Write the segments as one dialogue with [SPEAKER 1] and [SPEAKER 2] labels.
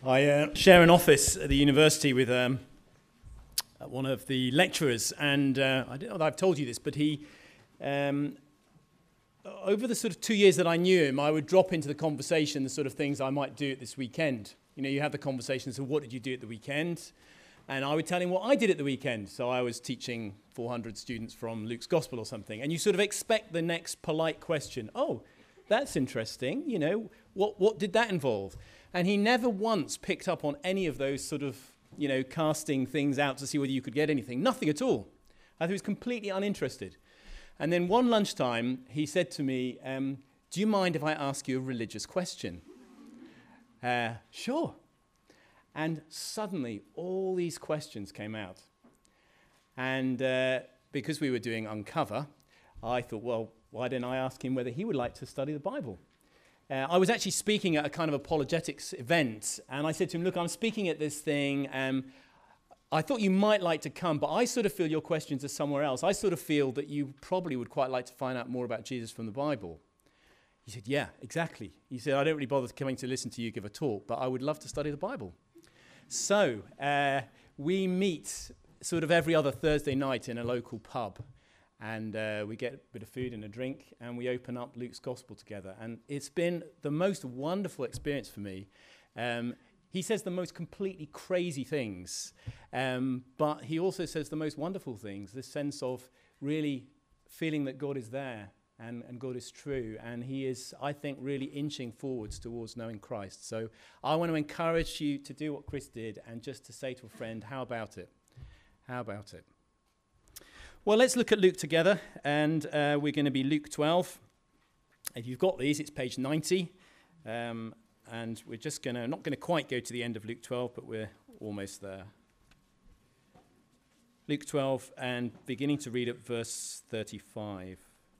[SPEAKER 1] I share an office at the university with one of the lecturers, and I don't know if I've told you this, but he, over the sort of 2 years that I knew him, I would drop into the conversation the sort of things I might do at this weekend. You know, you have the conversation, so what did you do at the weekend? And I would tell him what I did at the weekend. So I was teaching 400 students from Luke's Gospel or something, and you sort of expect the next polite question. Oh, that's interesting. You know, what did that involve? And he never once picked up on any of those sort of, you know, casting things out to see whether you could get anything. Nothing at all. I thought he was completely uninterested. And then one lunchtime, he said to me, do you mind if I ask you a religious question? Sure. And suddenly, all these questions came out. And because we were doing Uncover, I thought, well, why didn't I ask him whether he would like to study the Bible? I was actually speaking at a kind of apologetics event, and I said to him, look, I'm speaking at this thing, I thought you might like to come, but I sort of feel your questions are somewhere else. I sort of feel that you probably would quite like to find out more about Jesus from the Bible. He said, yeah, exactly. He said, I don't really bother coming to listen to you give a talk, but I would love to study the Bible. So we meet sort of every other Thursday night in a local pub, and we get a bit of food and a drink, and we open up Luke's Gospel together. And it's been the most wonderful experience for me. He says the most completely crazy things, but he also says the most wonderful things, this sense of really feeling that God is there and God is true. And he is, I think, really inching forwards towards knowing Christ. So I want to encourage you to do what Chris did and just to say to a friend, how about it? How about it? Well, let's look at Luke together, and we're going to be Luke 12. If you've got these, it's page 90, and we're just not going to quite go to the end of Luke 12, but we're almost there. Luke 12, and beginning to read at verse 35.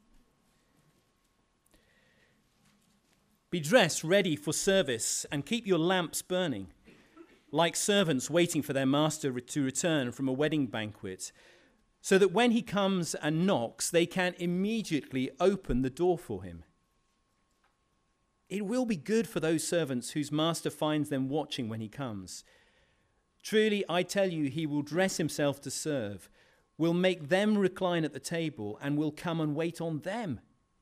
[SPEAKER 1] Be dressed, ready for service, and keep your lamps burning, like servants waiting for their master to return from a wedding banquet, so that when he comes and knocks, they can immediately open the door for him. It will be good for those servants whose master finds them watching when he comes. Truly, I tell you, he will dress himself to serve, will make them recline at the table, and will come and wait on them.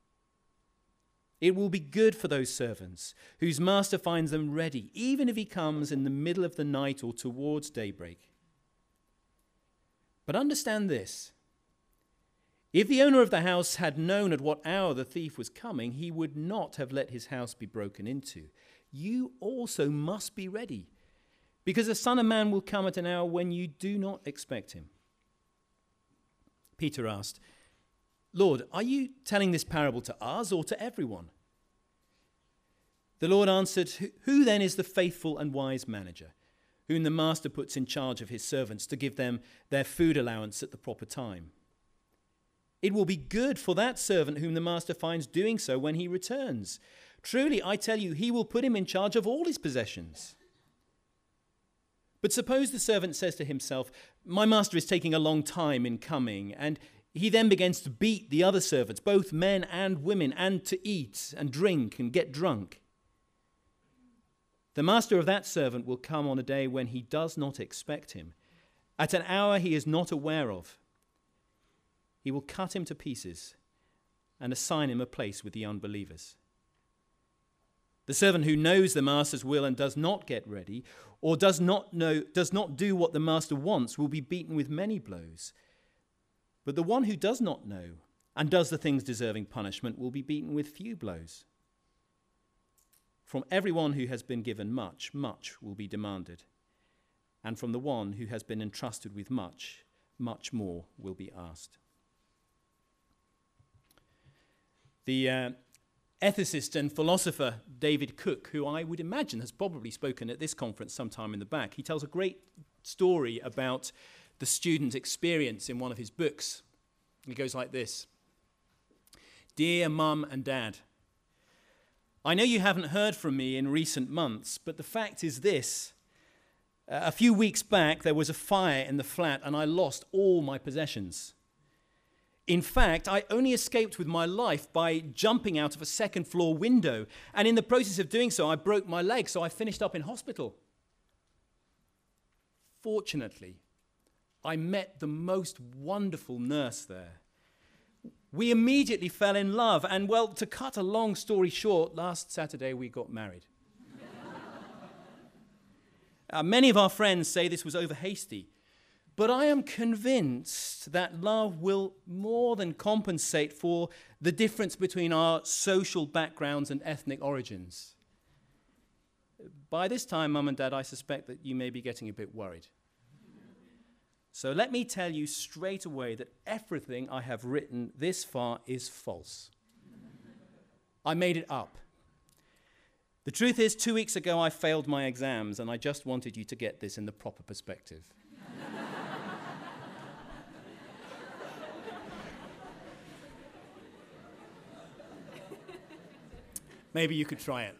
[SPEAKER 1] It will be good for those servants whose master finds them ready, even if he comes in the middle of the night or towards daybreak. But understand this, if the owner of the house had known at what hour the thief was coming, he would not have let his house be broken into. You also must be ready, because the Son of Man will come at an hour when you do not expect him. Peter asked, Lord, are you telling this parable to us or to everyone? The Lord answered, Who then is the faithful and wise manager, whom the master puts in charge of his servants to give them their food allowance at the proper time? It will be good for that servant whom the master finds doing so when he returns. Truly, I tell you, he will put him in charge of all his possessions. But suppose the servant says to himself, My master is taking a long time in coming, and he then begins to beat the other servants, both men and women, and to eat and drink and get drunk. The master of that servant will come on a day when he does not expect him, at an hour he is not aware of. He will cut him to pieces and assign him a place with the unbelievers. The servant who knows the master's will and does not get ready, or does not do what the master wants, will be beaten with many blows. But the one who does not know and does the things deserving punishment will be beaten with few blows. From everyone who has been given much, much will be demanded. And from the one who has been entrusted with much, much more will be asked. The ethicist and philosopher David Cook, who I would imagine has probably spoken at this conference sometime in the back, he tells a great story about the student experience in one of his books. It goes like this. Dear Mum and Dad, I know you haven't heard from me in recent months, but the fact is this. A few weeks back, there was a fire in the flat and I lost all my possessions. In fact, I only escaped with my life by jumping out of a second-floor window. And in the process of doing so, I broke my leg, so I finished up in hospital. fortunately, I met the most wonderful nurse there. We immediately fell in love, and well, to cut a long story short, last Saturday we got married. Many of our friends say this was over hasty, but I am convinced that love will more than compensate for the difference between our social backgrounds and ethnic origins. By this time, Mum and Dad, I suspect that you may be getting a bit worried. So let me tell you straight away that everything I have written this far is false. I made it up. The truth is, 2 weeks ago I failed my exams, and I just wanted you to get this in the proper perspective. Maybe you could try it.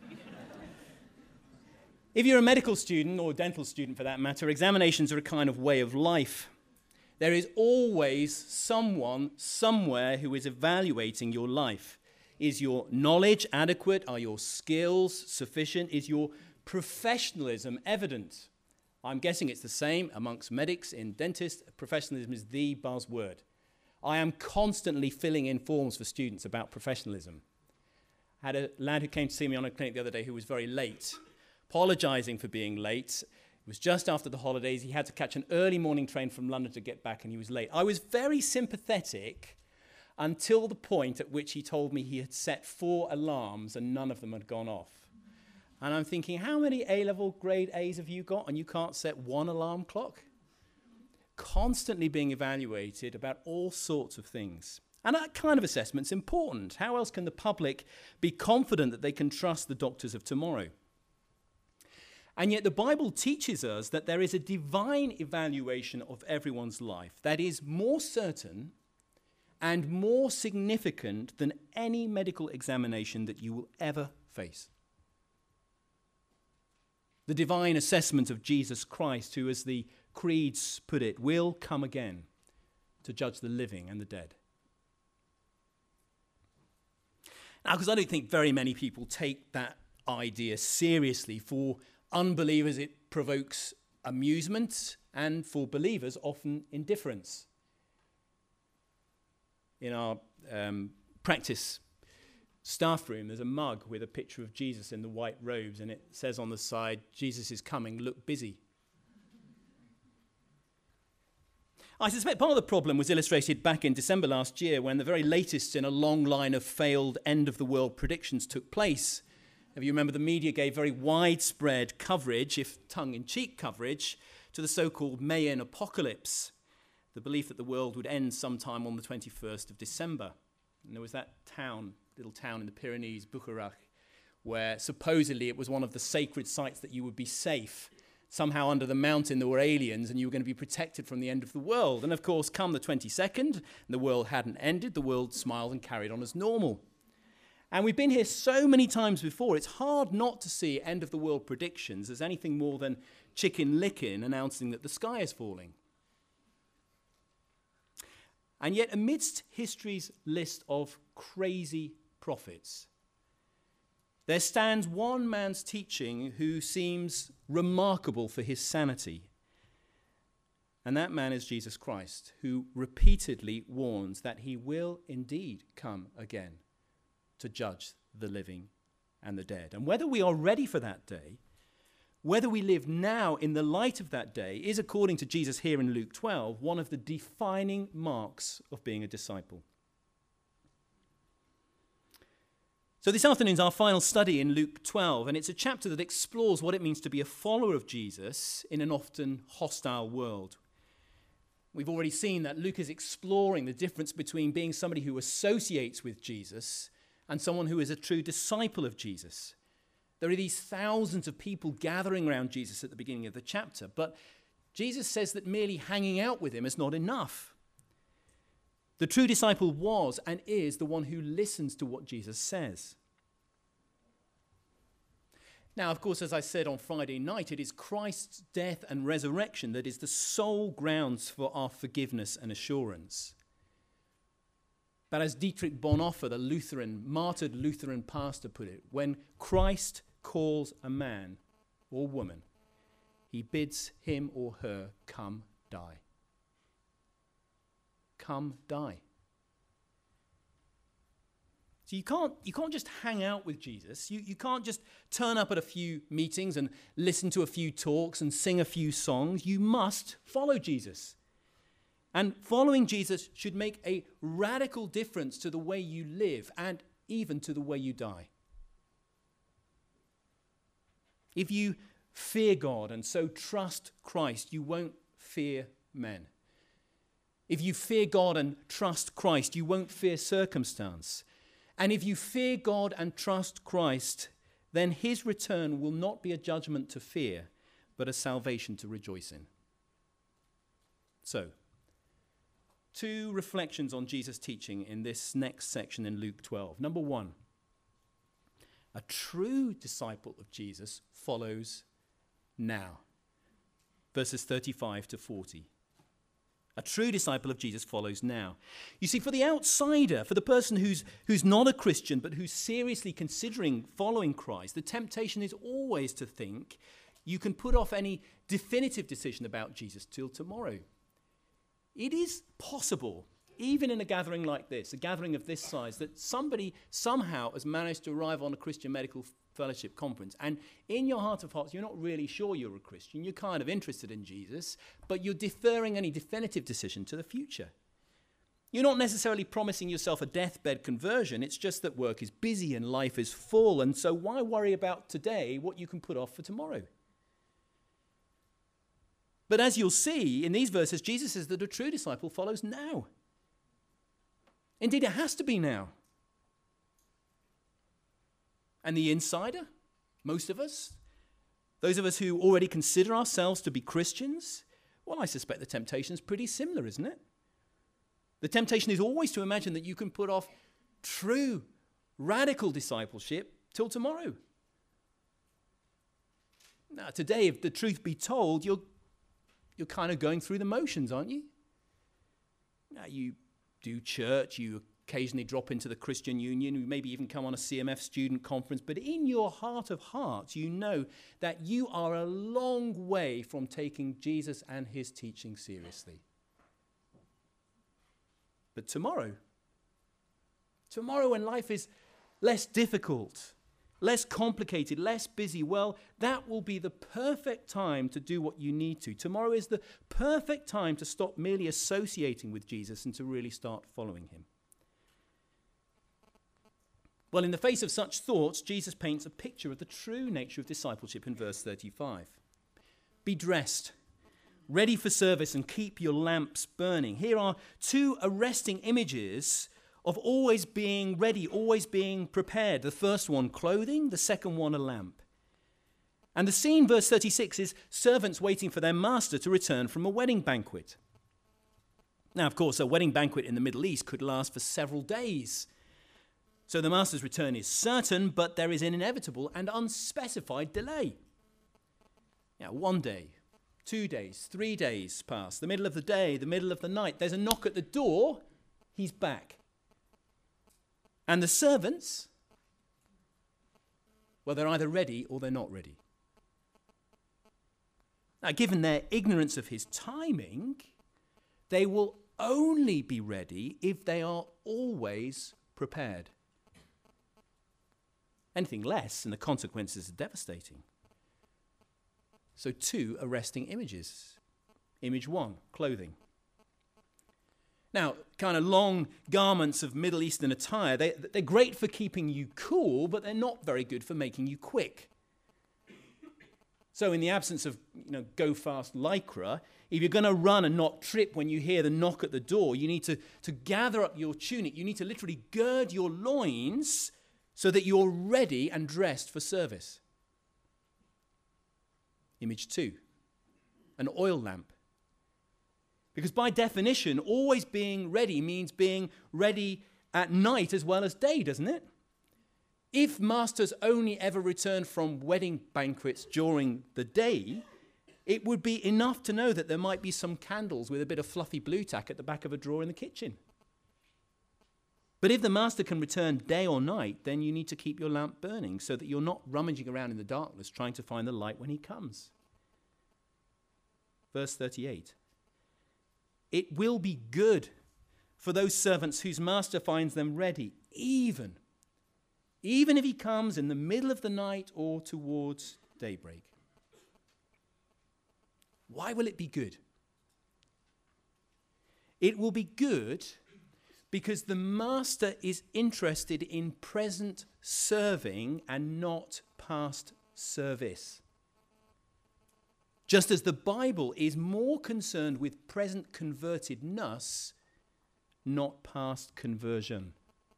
[SPEAKER 1] If you're a medical student, or dental student for that matter, examinations are a kind of way of life. There is always someone, somewhere, who is evaluating your life. Is your knowledge adequate? Are your skills sufficient? Is your professionalism evident? I'm guessing it's the same amongst medics and dentists. Professionalism is the buzzword. I am constantly filling in forms for students about professionalism. I had a lad who came to see me on a clinic the other day who was very late, apologizing for being late. It was just after the holidays. He had to catch an early morning train from London to get back, and he was late. I was very sympathetic until the point at which he told me he had set 4 alarms and none of them had gone off. And I'm thinking, how many A-level grade A's have you got and you can't set 1 alarm clock? Constantly being evaluated about all sorts of things. And that kind of assessment's important. How else can the public be confident that they can trust the doctors of tomorrow? And yet the Bible teaches us that there is a divine evaluation of everyone's life that is more certain and more significant than any medical examination that you will ever face. The divine assessment of Jesus Christ, who, as the creeds put it, will come again to judge the living and the dead. Now, because I don't think very many people take that idea seriously, for unbelievers it provokes amusement, and for believers often indifference. In our practice staff room, there's a mug with a picture of Jesus in the white robes, and it says on the side, "Jesus is coming, look busy." I suspect part of the problem was illustrated back in December last year when the very latest in a long line of failed end-of-the-world predictions took place. If you remember, the media gave very widespread coverage, if tongue-in-cheek coverage, to the so-called Mayan apocalypse, the belief that the world would end sometime on the 21st of December. And there was that little town in the Pyrenees, Bucharach, where supposedly it was one of the sacred sites that you would be safe. Somehow under the mountain there were aliens and you were going to be protected from the end of the world. And of course, come the 22nd, and the world hadn't ended, the world smiled and carried on as normal. And we've been here so many times before, it's hard not to see end-of-the-world predictions as anything more than Chicken Licken announcing that the sky is falling. And yet, amidst history's list of crazy prophets, there stands one man's teaching who seems remarkable for his sanity. And that man is Jesus Christ, who repeatedly warns that he will indeed come again to judge the living and the dead. And whether we are ready for that day, whether we live now in the light of that day, is, according to Jesus here in Luke 12, one of the defining marks of being a disciple. So this afternoon is our final study in Luke 12, and it's a chapter that explores what it means to be a follower of Jesus in an often hostile world. We've already seen that Luke is exploring the difference between being somebody who associates with Jesus and someone who is a true disciple of Jesus. There are these thousands of people gathering around Jesus at the beginning of the chapter, but Jesus says that merely hanging out with him is not enough. The true disciple was and is the one who listens to what Jesus says. Now, of course, as I said on Friday night, it is Christ's death and resurrection that is the sole grounds for our forgiveness and assurance. But as Dietrich Bonhoeffer, the martyred Lutheran pastor, put it, when Christ calls a man or woman, he bids him or her come die. Come die. So you can't just hang out with Jesus. You can't just turn up at a few meetings and listen to a few talks and sing a few songs. You must follow Jesus. And following Jesus should make a radical difference to the way you live and even to the way you die. If you fear God and so trust Christ, you won't fear men. If you fear God and trust Christ, you won't fear circumstance. And if you fear God and trust Christ, then his return will not be a judgment to fear, but a salvation to rejoice in. So, 2 reflections on Jesus' teaching in this next section in Luke 12. Number 1, a true disciple of Jesus follows now. Verses 35 to 40. A true disciple of Jesus follows now. You see, for the outsider, for the person who's not a Christian but who's seriously considering following Christ, the temptation is always to think you can put off any definitive decision about Jesus till tomorrow. It is possible, even in a gathering like this, a gathering of this size, that somebody somehow has managed to arrive on a Christian Medical Fellowship conference, and in your heart of hearts, you're not really sure you're a Christian. You're kind of interested in Jesus, but you're deferring any definitive decision to the future. You're not necessarily promising yourself a deathbed conversion. It's just that work is busy and life is full, and so why worry about today what you can put off for tomorrow? But as you'll see in these verses, Jesus says that a true disciple follows now. Indeed, it has to be now. And the insider, most of us, those of us who already consider ourselves to be Christians, well, I suspect the temptation is pretty similar, isn't it? The temptation is always to imagine that you can put off true, radical discipleship till tomorrow. Now, today, if the truth be told, you're kind of going through the motions, aren't you? Now, you do church, you occasionally drop into the Christian Union, you maybe even come on a CMF student conference, but in your heart of hearts, you know that you are a long way from taking Jesus and his teaching seriously. But tomorrow when life is less difficult, less complicated, less busy, well, that will be the perfect time to do what you need to. Tomorrow is the perfect time to stop merely associating with Jesus and to really start following him. Well, in the face of such thoughts, Jesus paints a picture of the true nature of discipleship in verse 35. Be dressed, ready for service, and keep your lamps burning. Here are 2 arresting images of always being ready, always being prepared. The first one, clothing. The second one, a lamp. And the scene, verse 36, is servants waiting for their master to return from a wedding banquet. Now, of course, a wedding banquet in the Middle East could last for several days. So the master's return is certain, but there is an inevitable and unspecified delay. Now, 1 day, 2 days, 3 days pass, the middle of the day, the middle of the night. There's a knock at the door. He's back. And the servants, well, they're either ready or they're not ready. Now, given their ignorance of his timing, they will only be ready if they are always prepared. Anything less, and the consequences are devastating. So 2 arresting images. Image 1, clothing. Now, kind of long garments of Middle Eastern attire, they're great for keeping you cool, but they're not very good for making you quick. So in the absence of, go fast lycra, if you're going to run and not trip when you hear the knock at the door, you need to gather up your tunic. You need to literally gird your loins so that you're ready and dressed for service. Image 2, an oil lamp. Because by definition, always being ready means being ready at night as well as day, doesn't it? If masters only ever return from wedding banquets during the day, it would be enough to know that there might be some candles with a bit of fluffy blue tack at the back of a drawer in the kitchen. But if the master can return day or night, then you need to keep your lamp burning so that you're not rummaging around in the darkness trying to find the light when he comes.
[SPEAKER 2] Verse 38. It will be good for those servants whose master finds them ready, even if he comes in the middle of the night or towards daybreak. Why will it be good? It will be good because the master is interested in present serving and not past service. Just as the Bible is more concerned with present convertedness, not past conversion.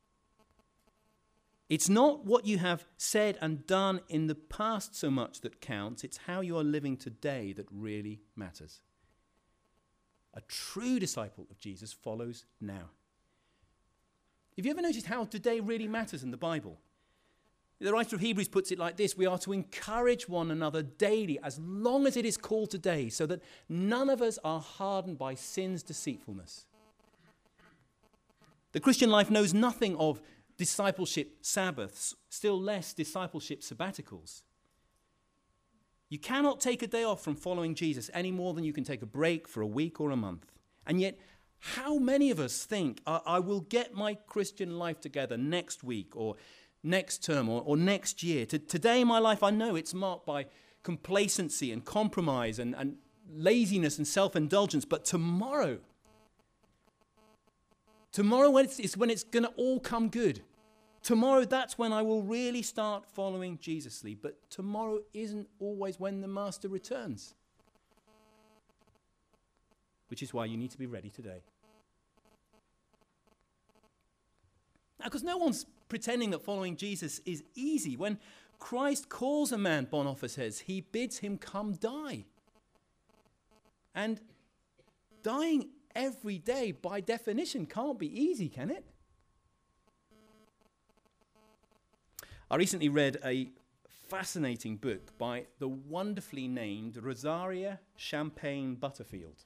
[SPEAKER 2] It's not what you have said and done in the past so much that counts, it's how you are living today that really matters. A true disciple of Jesus follows now. Have you ever noticed how today really matters in the Bible? The writer of Hebrews puts it like this: we are to encourage one another daily as long as it is called today, so that none of us are hardened by sin's deceitfulness. The Christian life knows nothing of discipleship Sabbaths, still less discipleship sabbaticals. You cannot take a day off from following Jesus any more than you can take a break for a week or a month. And yet, how many of us think, I will get my Christian life together next week or next term or next year? Today, my life, I know it's marked by complacency and compromise and laziness and self-indulgence. But tomorrow is when it's going to all come good. Tomorrow, that's when I will really start following Jesusly. But tomorrow isn't always when the Master returns. Which is why you need to be ready today. Now, because no one's pretending that following Jesus is easy. When Christ calls a man, Bonhoeffer says, he bids him come die. And dying every day, by definition, can't be easy, can it? I recently read a fascinating book by the wonderfully named Rosaria Champagne Butterfield.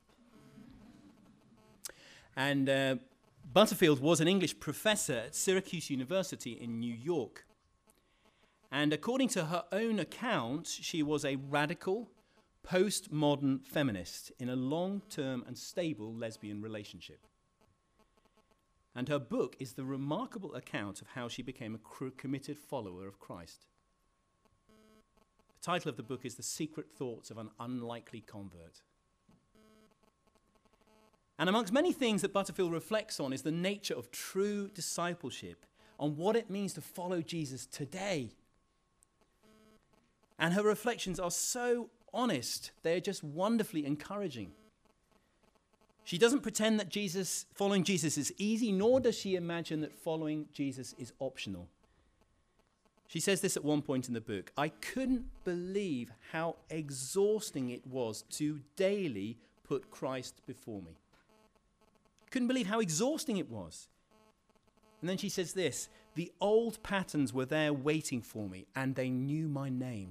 [SPEAKER 2] And Butterfield was an English professor at Syracuse University in New York. And according to her own account, she was a radical, postmodern feminist in a long-term and stable lesbian relationship. And her book is the remarkable account of how she became a committed follower of Christ. The title of the book is The Secret Thoughts of an Unlikely Convert. And amongst many things that Butterfield reflects on is the nature of true discipleship, on what it means to follow Jesus today. And her reflections are so honest, they're just wonderfully encouraging. She doesn't pretend that following Jesus is easy, nor does she imagine that following Jesus is optional. She says this at one point in the book: I couldn't believe how exhausting it was to daily put Christ before me. Couldn't believe how exhausting it was. And then she says this: the old patterns were there waiting for me, and they knew my name.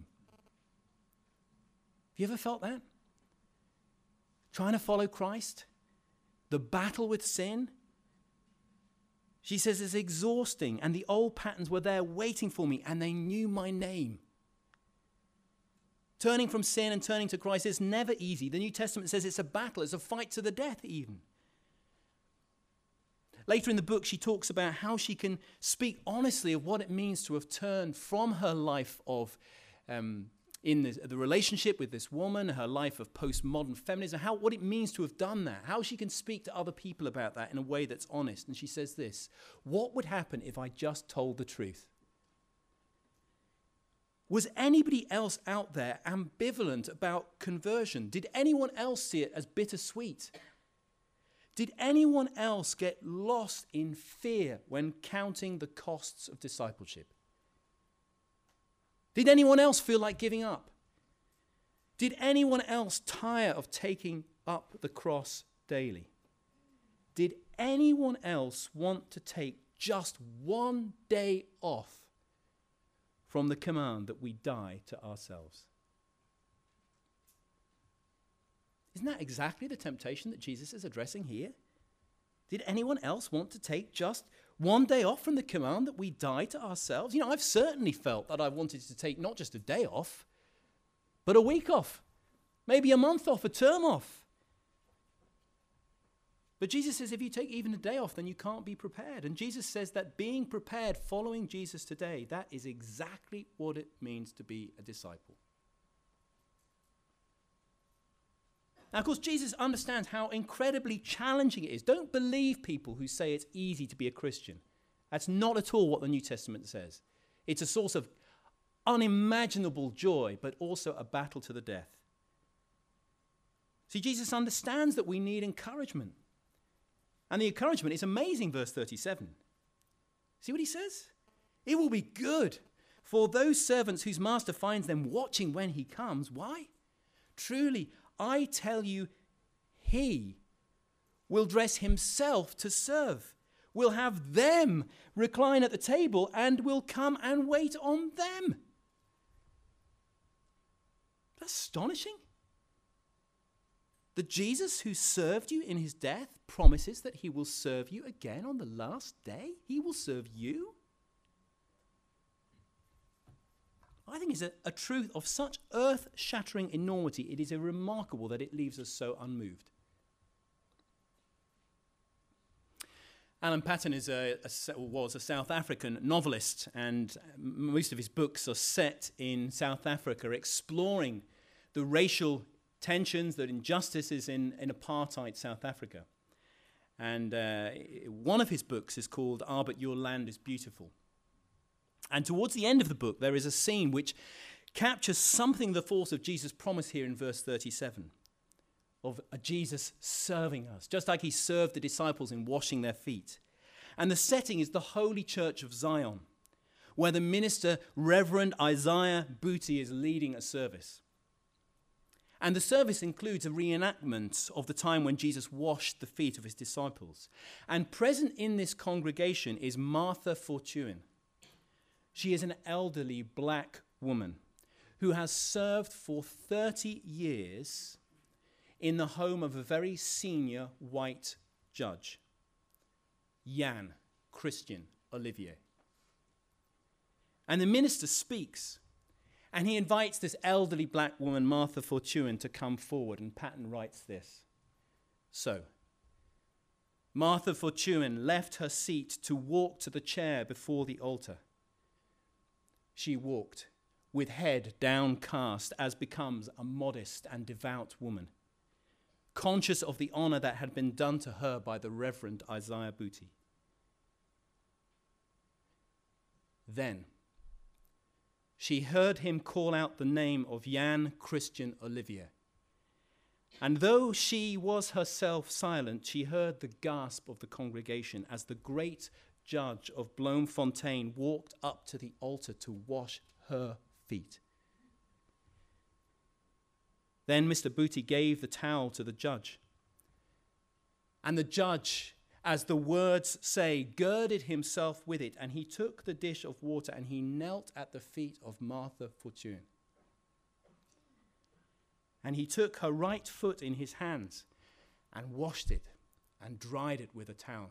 [SPEAKER 2] Have you ever felt that? Trying to follow Christ? The battle with sin? She says it's exhausting, and the old patterns were there waiting for me, and they knew my name. Turning from sin and turning to Christ is never easy. The New Testament says it's a battle, it's a fight to the death even. Later in the book, she talks about how she can speak honestly of what it means to have turned from her life of in the relationship with this woman, her life of postmodern feminism, what it means to have done that, how she can speak to other people about that in a way that's honest. And she says this: what would happen if I just told the truth? Was anybody else out there ambivalent about conversion? Did anyone else see it as bittersweet? Did anyone else get lost in fear when counting the costs of discipleship? Did anyone else feel like giving up? Did anyone else tire of taking up the cross daily? Did anyone else want to take just one day off from the command that we die to ourselves? Isn't that exactly the temptation that Jesus is addressing here? Did anyone else want to take just one day off from the command that we die to ourselves? You know, I've certainly felt that I wanted to take not just a day off, but a week off. maybe a month off, a term off. But Jesus says if you take even a day off, then you can't be prepared. And Jesus says that being prepared, following Jesus today, that is exactly what it means to be a disciple. Now, of course, Jesus understands how incredibly challenging it is. Don't believe people who say it's easy to be a Christian. That's not at all what the New Testament says. It's a source of unimaginable joy, but also a battle to the death. See, Jesus understands that we need encouragement. And the encouragement is amazing, verse 37. See what he says? It will be good for those servants whose master finds them watching when he comes. Why? Truly, I tell you, he will dress himself to serve, will have them recline at the table, and will come and wait on them. That's astonishing. The Jesus who served you in his death promises that he will serve you again on the last day. He will serve you. I think it's a truth of such earth-shattering enormity. It is remarkable that it leaves us so unmoved. Alan Paton was a South African novelist, and most of his books are set in South Africa, exploring the racial tensions, the injustices in apartheid South Africa. And one of his books is called Ah, But Your Land is Beautiful. And towards the end of the book, there is a scene which captures something of the force of Jesus' promise here in verse 37, of a Jesus serving us, just like he served the disciples in washing their feet. And the setting is the Holy Church of Zion, where the minister, Reverend Isaiah Booty, is leading a service. And the service includes a reenactment of the time when Jesus washed the feet of his disciples. And present in this congregation is Martha Fortune. She is an elderly black woman who has served for 30 years in the home of a very senior white judge, Jan Christian Olivier. And the minister speaks, and he invites this elderly black woman, Martha Fortune, to come forward, and Paton writes this. So, Martha Fortune left her seat to walk to the chair before the altar. She walked with head downcast, as becomes a modest and devout woman, conscious of the honor that had been done to her by the Reverend Isaiah Booty. Then she heard him call out the name of Jan Christian Olivier. And though she was herself silent, she heard the gasp of the congregation as the great judge of Bloemfontein walked up to the altar to wash her feet. Then Mr. Booty gave the towel to the judge. And the judge, as the words say, girded himself with it, and he took the dish of water and he knelt at the feet of Martha Fortune. And he took her right foot in his hands and washed it and dried it with a towel.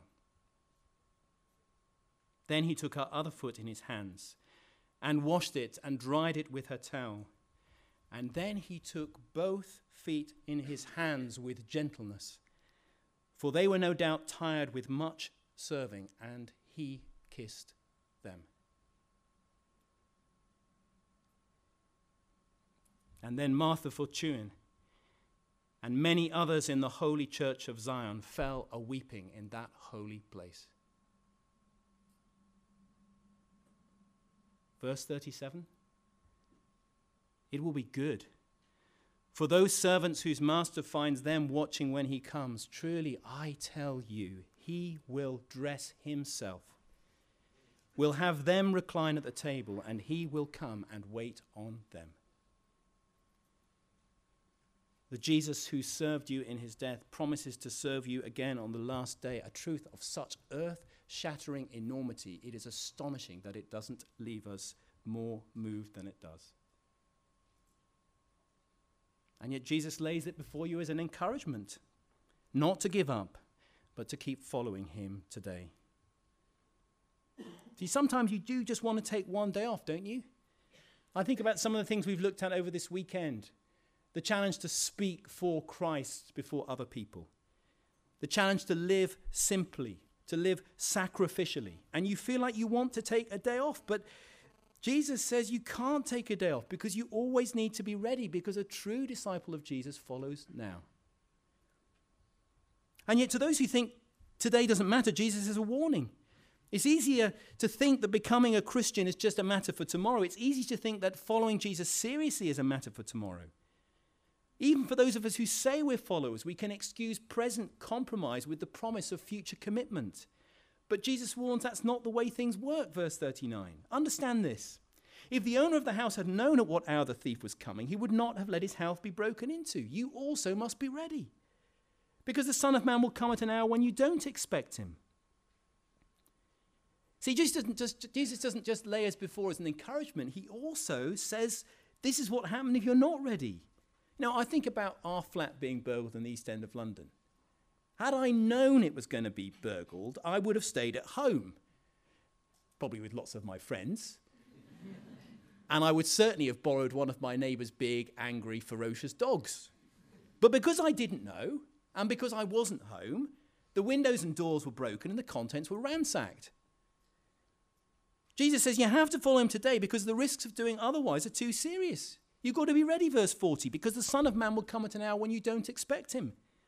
[SPEAKER 2] Then he took her other foot in his hands and washed it and dried it with her towel. And then he took both feet in his hands with gentleness, for they were no doubt tired with much serving, and he kissed them. And then Martha Fortune and many others in the Holy Church of Zion fell a-weeping in that holy place. Verse 37, it will be good for those servants whose master finds them watching when he comes. Truly, I tell you, he will dress himself, will have them recline at the table, and he will come and wait on them. The Jesus who served you in his death promises to serve you again on the last day, a truth of such earth-shattering enormity. It is astonishing that it doesn't leave us more moved than it does. And yet Jesus lays it before you as an encouragement, not to give up, but to keep following him today. See, sometimes you do just want to take one day off, don't you? I think about some of the things we've looked at over this weekend. the challenge to speak for Christ before other people, the challenge to live simply, to live sacrificially. And you feel like you want to take a day off, but Jesus says you can't take a day off because you always need to be ready, because a true disciple of Jesus follows now. And yet to those who think today doesn't matter, Jesus is a warning. It's easier to think that becoming a Christian is just a matter for tomorrow. It's easy to think that following Jesus seriously is a matter for tomorrow. Even for those of us who say we're followers, we can excuse present compromise with the promise of future commitment. But Jesus warns that's not the way things work, verse 39. Understand this. If the owner of the house had known at what hour the thief was coming, he would not have let his house be broken into. You also must be ready, because the Son of Man will come at an hour when you don't expect him. See, Jesus doesn't just lay us before as an encouragement. He also says this is what happened if you're not ready. Now, I think about our flat being burgled in the East End of London. Had I known it was going to be burgled, I would have stayed at home, probably with lots of my friends. And I would certainly have borrowed one of my neighbour's big, angry, ferocious dogs. But because I didn't know, and because I wasn't home, the windows and doors were broken and the contents were ransacked. Jesus says you have to follow him today because the risks of doing otherwise are too serious. You've got to be ready, verse 40, because the Son of Man will come at an hour when you don't expect him.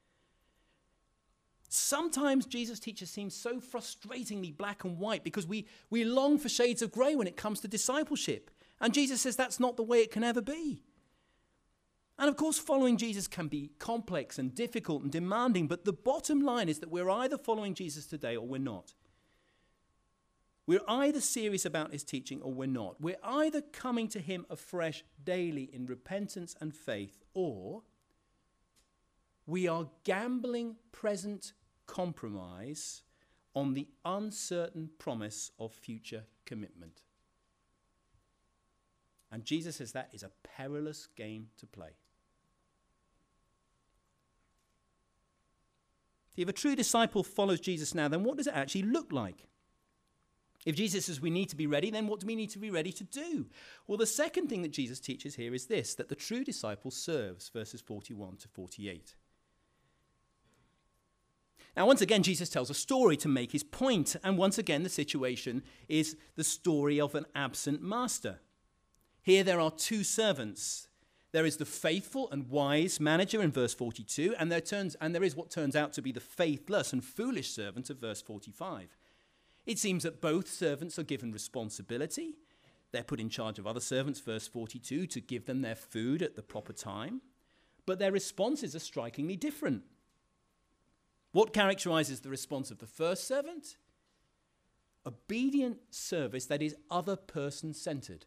[SPEAKER 2] Sometimes Jesus' teachers seem so frustratingly black and white because we long for shades of grey when it comes to discipleship. And Jesus says that's not the way it can ever be. And of course, following Jesus can be complex and difficult and demanding, but the bottom line is that we're either following Jesus today or we're not. We're either serious about his teaching or we're not. We're either coming to him afresh daily in repentance and faith, or we are gambling present compromise on the uncertain promise of future commitment. And Jesus says that is a perilous game to play. If a true disciple follows Jesus now, then what does it actually look like? If Jesus says we need to be ready, then what do we need to be ready to do? Well, the second thing that Jesus teaches here is this, that the true disciple serves, verses 41 to 48. Now, once again, Jesus tells a story to make his point, and once again, the situation is the story of an absent master. Here there are two servants. There is the faithful and wise manager in verse 42, and there is what turns out to be the faithless and foolish servant of verse 45. It seems that both servants are given responsibility. They're put in charge of other servants, verse 42, to give them their food at the proper time. But their responses are strikingly different. What characterizes the response of the first servant? Obedient service that is other person-centered.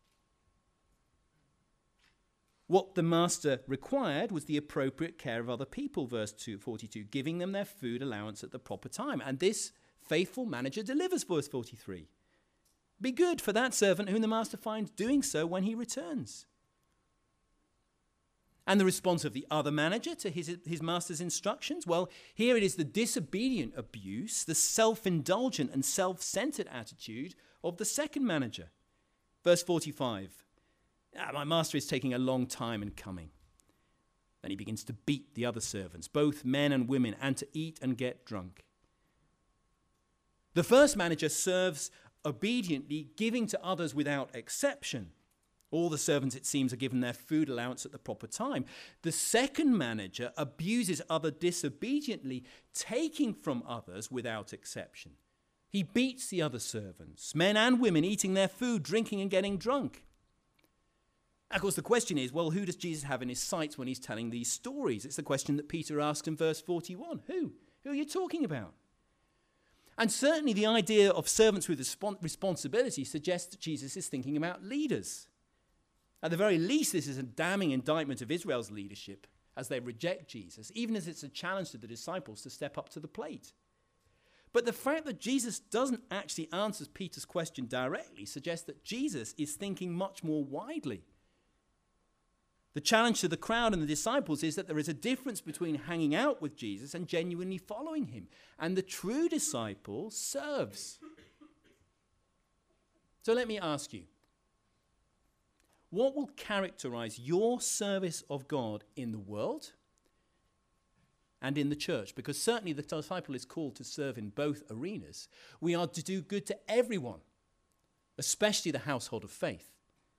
[SPEAKER 2] What the master required was the appropriate care of other people, verse 42, giving them their food allowance at the proper time. And this faithful manager delivers, verse 43. Be good for that servant whom the master finds doing so when he returns. And the response of the other manager to his master's instructions? Well, here it is the disobedient abuse, the self-indulgent and self-centered attitude of the second manager. Verse 45. My master is taking a long time in coming. Then he begins to beat the other servants, both men and women, and to eat and get drunk. The first manager serves obediently, giving to others without exception. All the servants, it seems, are given their food allowance at the proper time. The second manager abuses others disobediently, taking from others without exception. He beats the other servants, men and women, eating their food, drinking and getting drunk. Of course, the question is, well, who does Jesus have in his sights when he's telling these stories? It's the question that Peter asks in verse 41. Who? Who are you talking about? And certainly the idea of servants with responsibility suggests that Jesus is thinking about leaders. At the very least, this is a damning indictment of Israel's leadership as they reject Jesus, even as it's a challenge to the disciples to step up to the plate. But the fact that Jesus doesn't actually answer Peter's question directly suggests that Jesus is thinking much more widely. The challenge to the crowd and the disciples is that there is a difference between hanging out with Jesus and genuinely following him. And the true disciple serves. So let me ask you, What will characterize your service of God in the world and in the church? Because certainly the disciple is called to serve in both arenas. We are to do good to everyone, especially the household of faith.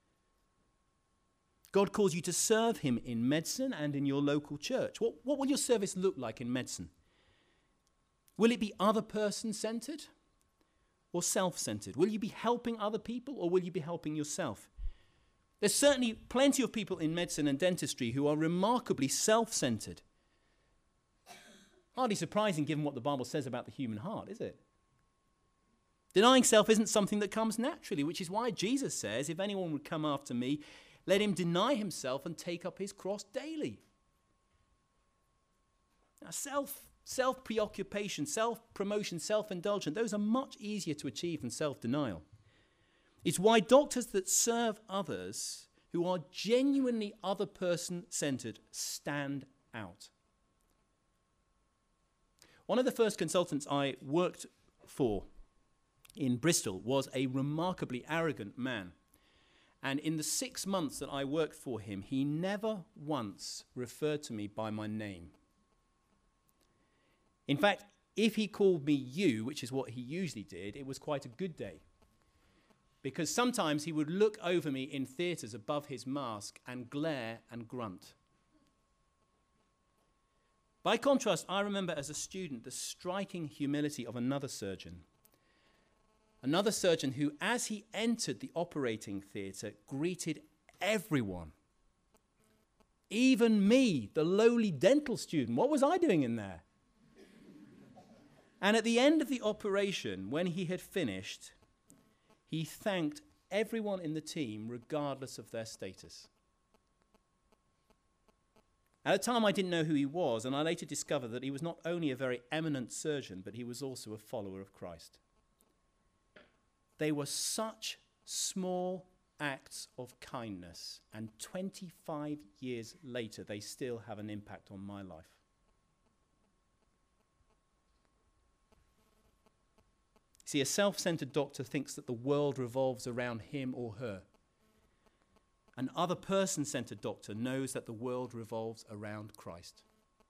[SPEAKER 2] God calls you to serve him in medicine and in your local church. What will your service look like in medicine? Will it be other person-centered or self-centered? Will you be helping other people or will you be helping yourself? There's certainly plenty of people in medicine and dentistry who are remarkably self-centered. Hardly surprising given what the Bible says about the human heart, is it? Denying self isn't something that comes naturally, which is why Jesus says, if anyone would come after me, let him deny himself and take up his cross daily. Now, self-preoccupation, self-promotion, self-indulgence, those are much easier to achieve than self-denial. It's why doctors that serve others, who are genuinely other person-centered, stand out. One of the first consultants I worked for in Bristol was a remarkably arrogant man. And in the 6 months that I worked for him, he never once referred to me by my name. In fact, if he called me you, which is what he usually did, it was quite a good day. Because sometimes he would look over me in theatres above his mask and glare and grunt. By contrast, I remember as a student the striking humility of another surgeon. Another surgeon who, as he entered the operating theatre, greeted everyone. Even me, the lowly dental student. What was I doing in there? And at the end of the operation, when he had finished, he thanked everyone in the team regardless of their status. At the time, I didn't know who he was, and I later discovered that he was not only a very eminent surgeon, but he was also a follower of Christ. They were such small acts of kindness, and 25 years later, they still have an impact on my life. See, a self-centered doctor thinks that the world revolves around him or her. An other person-centered doctor knows that the world revolves around Christ.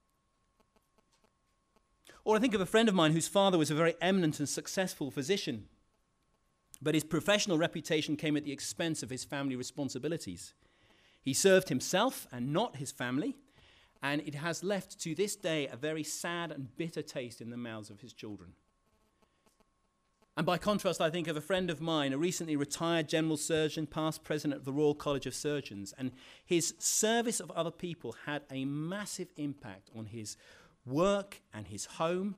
[SPEAKER 2] Or I think of a friend of mine whose father was a very eminent and successful physician, but his professional reputation came at the expense of his family responsibilities. He served himself and not his family, and it has left to this day a very sad and bitter taste in the mouths of his children. And by contrast, I think of a friend of mine, a recently retired general surgeon, past president of the Royal College of Surgeons, and his service of other people had a massive impact on his work and his home.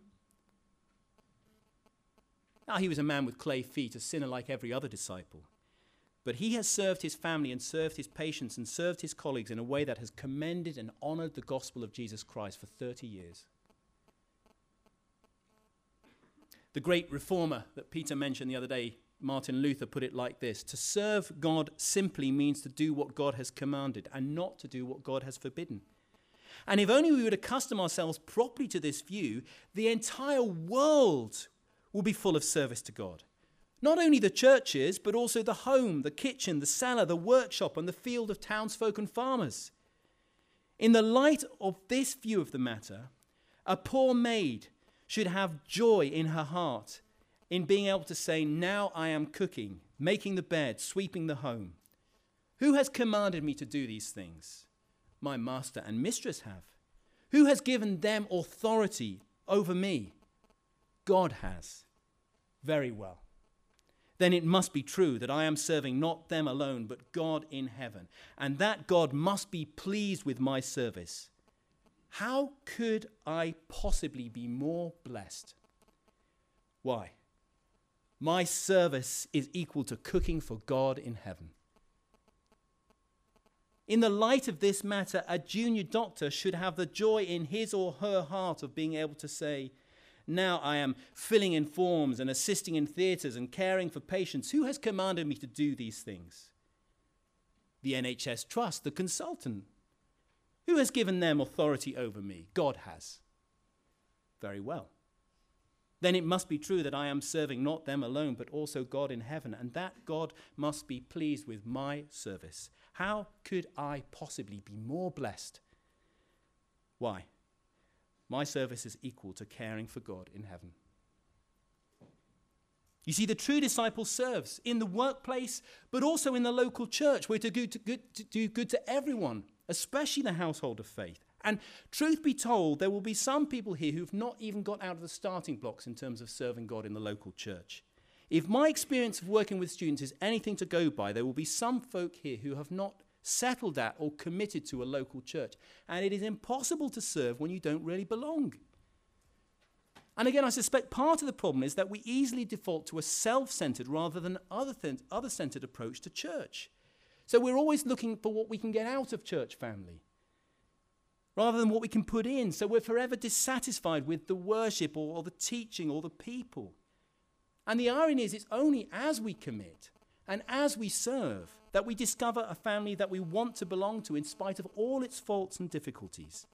[SPEAKER 2] Now, he was a man with clay feet, a sinner like every other disciple. But he has served his family and served his patients and served his colleagues in a way that has commended and honored the gospel of Jesus Christ for 30 years. The great reformer that Peter mentioned the other day, Martin Luther, put it like this: to serve God simply means to do what God has commanded and not to do what God has forbidden. And if only we would accustom ourselves properly to this view, the entire world will be full of service to God. Not only the churches, but also the home, the kitchen, the cellar, the workshop, and the field of townsfolk and farmers. In the light of this view of the matter, a poor maid should have joy in her heart in being able to say, now I am cooking, making the bed, sweeping the home. Who has commanded me to do these things? My master and mistress have. Who has given them authority over me? God has. Very well. Then it must be true that I am serving not them alone, but God in heaven, and that God must be pleased with my service. How could I possibly be more blessed? Why? My service is equal to cooking for God in heaven. In the light of this matter, a junior doctor should have the joy in his or her heart of being able to say, now I am filling in forms and assisting in theatres and caring for patients. Who has commanded me to do these things? The NHS Trust, the consultant. Who has given them authority over me? God has. Very well. Then it must be true that I am serving not them alone, but also God in heaven, and that God must be pleased with my service. How could I possibly be more blessed? Why? My service is equal to caring for God in heaven. You see, the true disciple serves in the workplace, but also in the local church. We're to do good to everyone, especially the household of faith. And truth be told, there will be some people here who've not even got out of the starting blocks in terms of serving God in the local church. If my experience of working with students is anything to go by, there will be some folk here who have not settled at or committed to a local church. And it is impossible to serve when you don't really belong. And again, I suspect part of the problem is that we easily default to a self-centered rather than other-centered approach to church. So we're always looking for what we can get out of church family rather than what we can put in. So we're forever dissatisfied with the worship or the teaching or the people. And the irony is it's only as we commit and as we serve that we discover a family that we want to belong to in spite of all its faults and difficulties.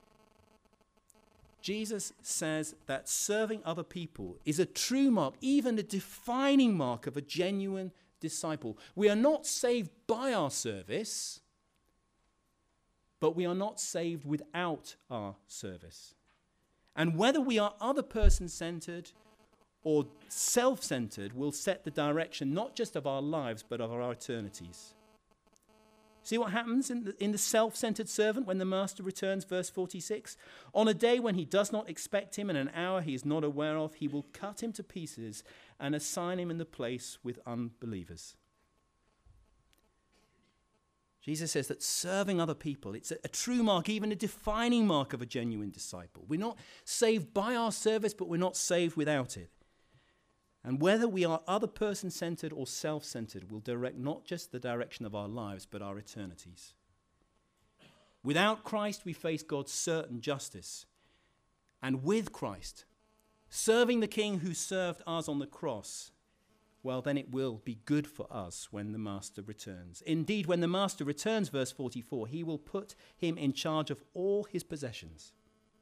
[SPEAKER 2] Jesus says that serving other people is a true mark, even a defining mark of a genuine disciple. We are not saved by our service, but we are not saved without our service. And whether we are other person-centered or self-centered will set the direction not just of our lives, but of our eternities. See what happens in the self-centered servant when the master returns, verse 46? On a day when he does not expect him and an hour he is not aware of, he will cut him to pieces and assign him in the place with unbelievers. Jesus says that serving other people, it's a true mark, even a defining mark of a genuine disciple. We're not saved by our service, but we're not saved without it. And whether we are other person-centered or self-centered will direct not just the direction of our lives, but our eternities. Without Christ, we face God's certain justice. And with Christ, serving the King who served us on the cross, well, then it will be good for us when the Master returns. Indeed, when the Master returns, verse 44, he will put him in charge of all his possessions.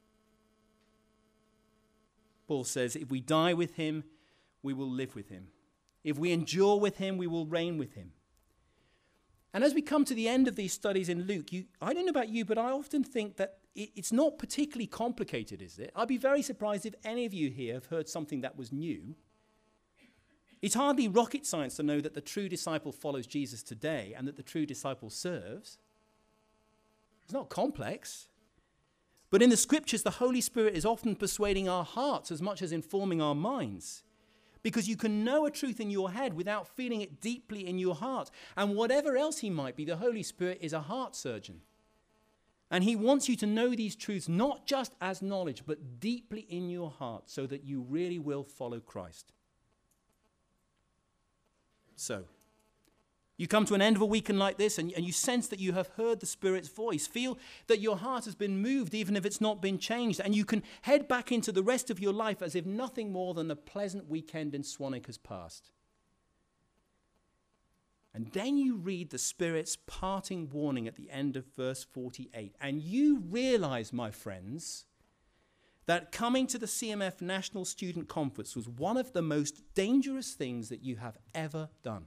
[SPEAKER 2] Paul says, if we die with him, we will live with him. If we endure with him, we will reign with him. And as we come to the end of these studies in Luke, I don't know about you, but I often think that it's not particularly complicated, is it? I'd be very surprised if any of you here have heard something that was new. It's hardly rocket science to know that the true disciple follows Jesus today and that the true disciple serves. It's not complex. But in the scriptures, the Holy Spirit is often persuading our hearts as much as informing our minds. Because you can know a truth in your head without feeling it deeply in your heart. And whatever else he might be, the Holy Spirit is a heart surgeon. And he wants you to know these truths not just as knowledge, but deeply in your heart so that you really will follow Christ. So, you come to an end of a weekend like this and you sense that you have heard the Spirit's voice. Feel that your heart has been moved even if it's not been changed. And you can head back into the rest of your life as if nothing more than a pleasant weekend in Swanwick has passed. And then you read the Spirit's parting warning at the end of verse 48. And you realize, my friends, that coming to the CMF National Student Conference was one of the most dangerous things that you have ever done.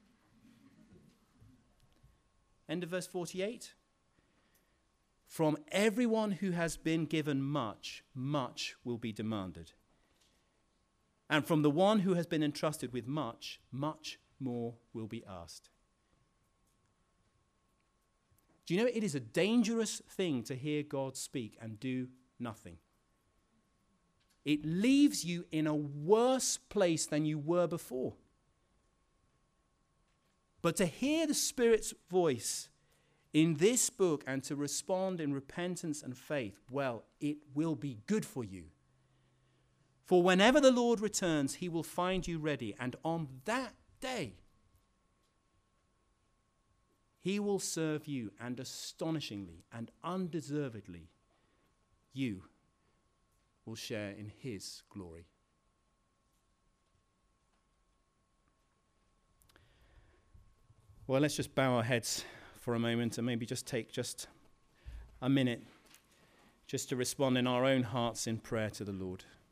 [SPEAKER 2] End of verse 48. From everyone who has been given much, much will be demanded. And from the one who has been entrusted with much, much more will be asked. Do you know it is a dangerous thing to hear God speak and do nothing? It leaves you in a worse place than you were before. But to hear the Spirit's voice in this book and to respond in repentance and faith, well, it will be good for you. For whenever the Lord returns, he will find you ready. And on that day, he will serve you, and astonishingly and undeservedly, you will share in his glory. Well, let's just bow our heads for a moment and maybe just take a minute just to respond in our own hearts in prayer to the Lord.